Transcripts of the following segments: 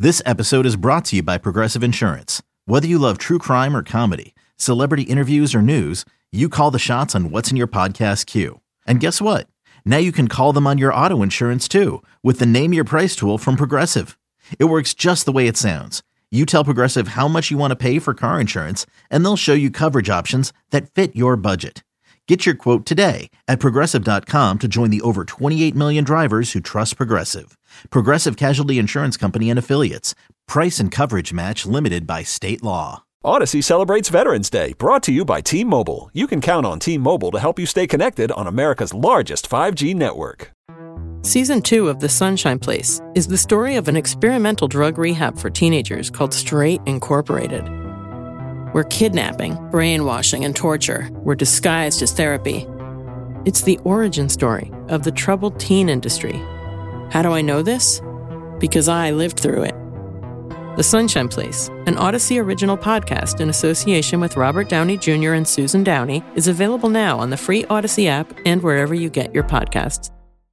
This episode is brought to you by Progressive Insurance. Whether you love true crime or comedy, celebrity interviews or news, you call the shots on what's in your podcast queue. And guess what? Now you can call them on your auto insurance too with the Name Your Price tool from Progressive. It works just the way it sounds. You tell Progressive how much you want to pay for car insurance, and they'll show you coverage options that fit your budget. Get your quote today at Progressive.com to join the over 28 million drivers who trust Progressive. Progressive Casualty Insurance Company and Affiliates. Price and coverage match limited by state law. Odyssey celebrates Veterans Day, brought to you by T-Mobile. You can count on T-Mobile to help you stay connected on America's largest 5G network. Season 2 of The Sunshine Place is the story of an experimental drug rehab for teenagers called Straight Incorporated, where kidnapping, brainwashing, and torture were disguised as therapy. It's the origin story of the troubled teen industry. How do I know this? Because I lived through it. The Sunshine Place, an Odyssey original podcast in association with Robert Downey Jr. and Susan Downey, is available now on the free Odyssey app and wherever you get your podcasts.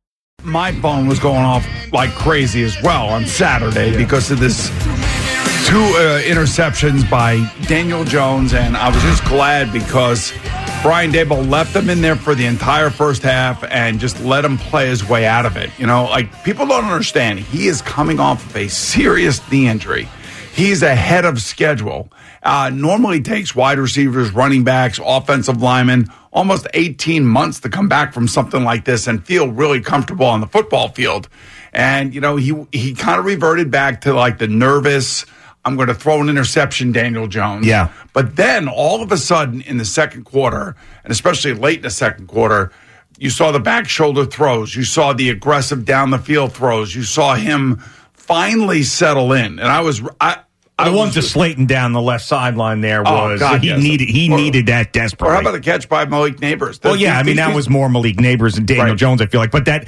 My phone was going off like crazy as well on Saturday because of this two interceptions by Daniel Jones, and I was just glad because Brian Daboll left him in there for the entire first half and just let him play his way out of it. You know, like, people don't understand. He is coming off of a serious knee injury. He's ahead of schedule. Normally takes wide receivers, running backs, offensive linemen almost 18 months to come back from something like this and feel really comfortable on the football field. And, you know, he kind of reverted back to like the nervous, I'm going to throw an interception, Daniel Jones. Yeah. But then all of a sudden in the second quarter, and especially late in the second quarter, you saw the back shoulder throws. You saw the aggressive down the field throws. You saw him finally settle in. And I was the one to Slayton down the left sideline there was he needed that desperately. Or how about the catch by Malik Neighbors? That was more Malik Neighbors and Daniel Jones, I feel like. But that's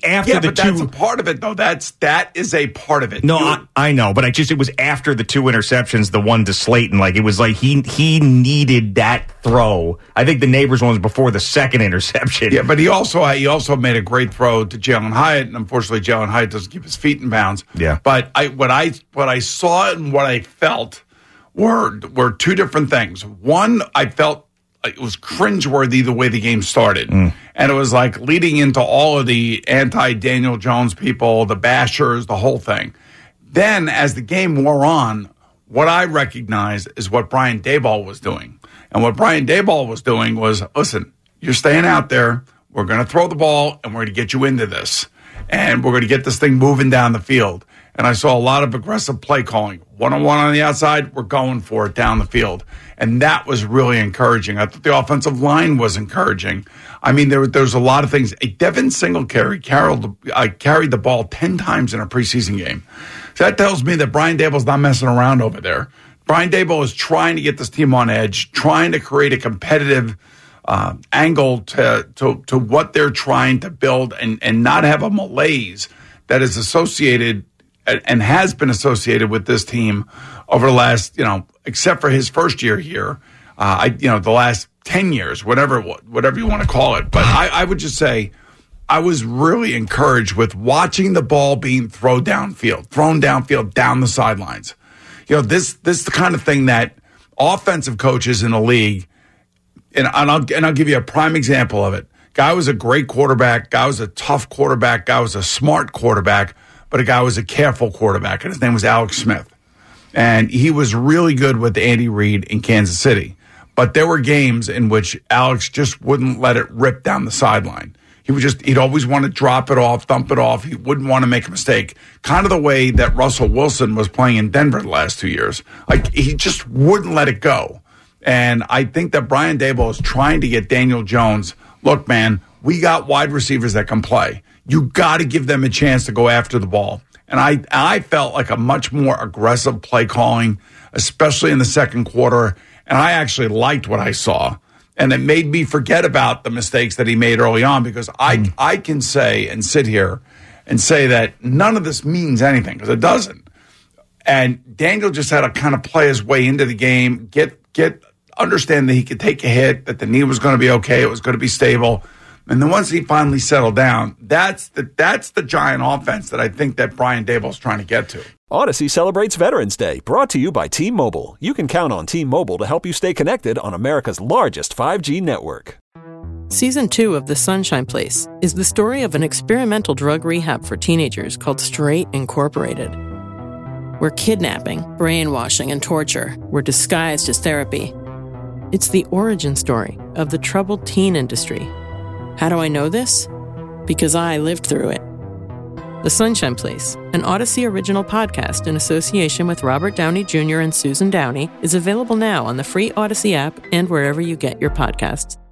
a part of it, though. That is a part of it. No, I know, but it was after the two interceptions, the one to Slayton. Like, it was like he needed that throw. I think the Neighbors one was before the second interception. Yeah, but he also made a great throw to Jalen Hyatt, and unfortunately Jalen Hyatt doesn't keep his feet in bounds. Yeah. But what I saw and what I felt were two different things. One, I felt it was cringeworthy the way the game started. And it was like leading into all of the anti-Daniel Jones people, the bashers, the whole thing. Then as the game wore on, what I recognized is what Brian Daboll was doing. And what Brian Daboll was doing was, listen, you're staying out there. We're going to throw the ball, and we're going to get you into this. And we're going to get this thing moving down the field. And I saw a lot of aggressive play calling. One-on-one on the outside, we're going for it down the field. And that was really encouraging. I thought the offensive line was encouraging. I mean, there was a lot of things. Devin Singletary carried the ball 10 times in a preseason game. So that tells me that Brian Daboll's not messing around over there. Brian Daboll is trying to get this team on edge, trying to create a competitive angle to what they're trying to build and not have a malaise that is associated and has been associated with this team over the last, except for his first year here, the last 10 years, whatever you want to call it. But I would just say I was really encouraged with watching the ball being thrown downfield, down the sidelines. This is the kind of thing that offensive coaches in the league, and I'll give you a prime example of it. Guy was a great quarterback. Guy was a tough quarterback. Guy was a smart quarterback. But a guy was a careful quarterback, and his name was Alex Smith. And he was really good with Andy Reid in Kansas City. But there were games in which Alex just wouldn't let it rip down the sideline. He'd always want to drop it off, thump it off. He wouldn't want to make a mistake. Kind of the way that Russell Wilson was playing in Denver the last 2 years. Like, he just wouldn't let it go. And I think that Brian Daboll is trying to get Daniel Jones, look, man, we got wide receivers that can play. You got to give them a chance to go after the ball. And I felt like a much more aggressive play calling, especially in the second quarter. And I actually liked what I saw. And it made me forget about the mistakes that he made early on, because I can say and sit here and say that none of this means anything, because it doesn't. And Daniel just had to kind of play his way into the game, understand that he could take a hit, that the knee was going to be okay, it was going to be stable. And then once he finally settled down, that's the giant offense that I think that Brian Daboll's trying to get to. Odyssey celebrates Veterans Day, brought to you by T-Mobile. You can count on T-Mobile to help you stay connected on America's largest 5G network. Season 2 of The Sunshine Place is the story of an experimental drug rehab for teenagers called Straight Incorporated, where kidnapping, brainwashing, and torture were disguised as therapy. It's the origin story of the troubled teen industry. How do I know this? Because I lived through it. The Sunshine Place, an Odyssey original podcast in association with Robert Downey Jr. and Susan Downey, is available now on the free Odyssey app and wherever you get your podcasts.